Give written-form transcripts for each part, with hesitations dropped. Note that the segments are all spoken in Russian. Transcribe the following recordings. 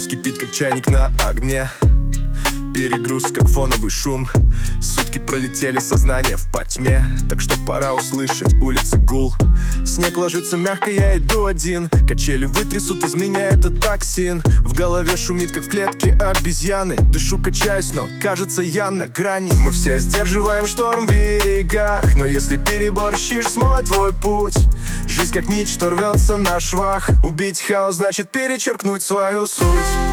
Мозг кипит, как чайник на огне. Перегруз, как фоновый шум. Сутки пролетели, сознание в потьме. Так что пора услышать улицы гул. Снег ложится мягко, я иду один. Качели вытрясут из меня этот токсин. В голове шумит, как в клетке обезьяны. Дышу, качаюсь, но кажется я на грани. Мы все сдерживаем шторм в берегах, но если переборщишь, смой твой путь. Жизнь как нить, что рвется на швах. Убить хаос значит перечеркнуть свою суть.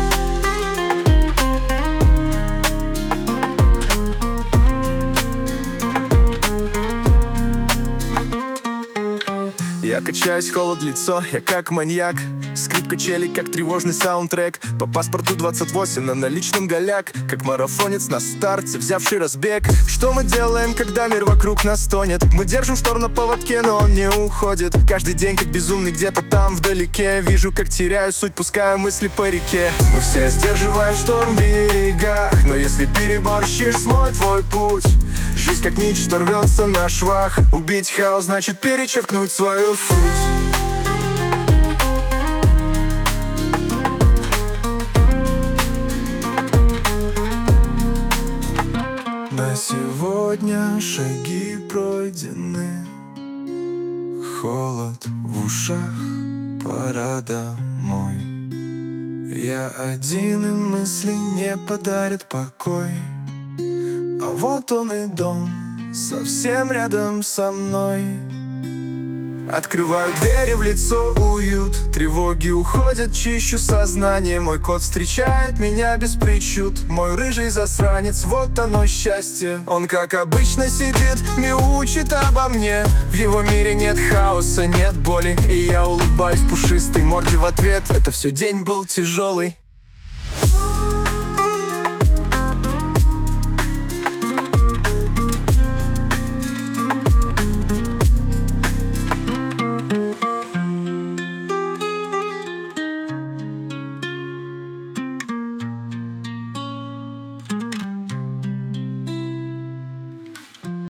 Я качаюсь, холод лицо, я как маньяк. Скрип качелей, как тревожный саундтрек. По паспорту 28, на наличном голяк. Как марафонец на старте, взявший разбег. Что мы делаем, когда мир вокруг нас тонет? Мы держим штор на поводке, но он не уходит. Каждый день как безумный где-то там вдалеке. Вижу, как теряю суть, пускаю мысли по реке. Мы все сдерживаем шторм в берегах, но если переборщишь, смой твой путь. Жизнь как нить, что рвется на швах. Убить хаос значит перечеркнуть свою суть. На сегодня шаги пройдены. Холод в ушах, пора домой. Я один, и мысли не подарят покой. А вот он и дом, совсем рядом со мной. Открываю двери, в лицо уют. Тревоги уходят, чищу сознание. Мой кот встречает меня без причуд. Мой рыжий засранец, вот оно счастье. Он как обычно сидит, мяучит обо мне. В его мире нет хаоса, нет боли. И я улыбаюсь пушистой морде в ответ. Это все день был тяжелый.